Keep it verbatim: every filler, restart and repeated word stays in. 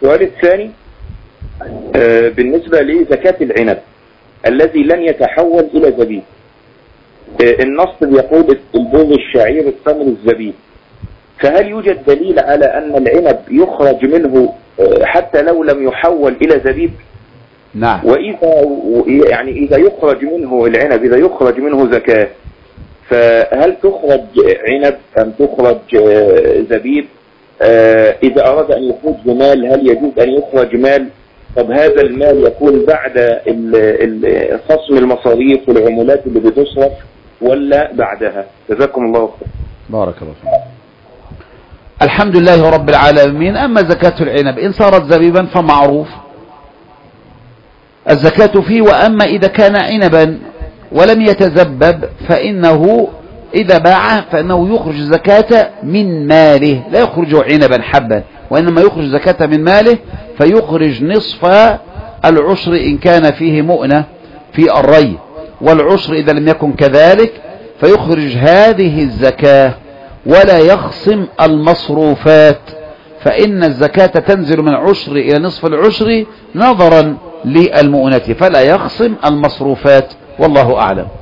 السؤال الثاني بالنسبة لزكاة العنب الذي لن يتحول إلى زبيب. النص يقول البوظ الشعير التمر الزبيب، فهل يوجد دليل على أن العنب يخرج منه حتى لو لم يحول إلى زبيب؟ نعم. وإذا يعني إذا يخرج منه العنب، إذا يخرج منه زكاة، فهل تخرج عنب أم تخرج زبيب؟ إذا أراد أن يخرج مال هل يجوز أن يخرج مال؟ طب هذا المال يكون بعد خصم المصاريف والعمولات اللي بتصرف ولا بعدها؟ جزاكم الله خير. بارك الله فيك. الحمد لله رب العالمين. أما زكاة العنب إن صارت زبيبا فمعروف الزكاة فيه، وأما إذا كان عنبا ولم يتزبب فإنه إذا باعه فإنه يخرج زكاة من ماله، لا يخرج عنبا حبا، وإنما يخرج زكاة من ماله، فيخرج نصف العشر إن كان فيه مؤنة في الري، والعشر إذا لم يكن كذلك فيخرج هذه الزكاة ولا يخصم المصروفات، فإن الزكاة تنزل من عشر إلى نصف العشر نظرا للمؤنة، فلا يخصم المصروفات، والله أعلم.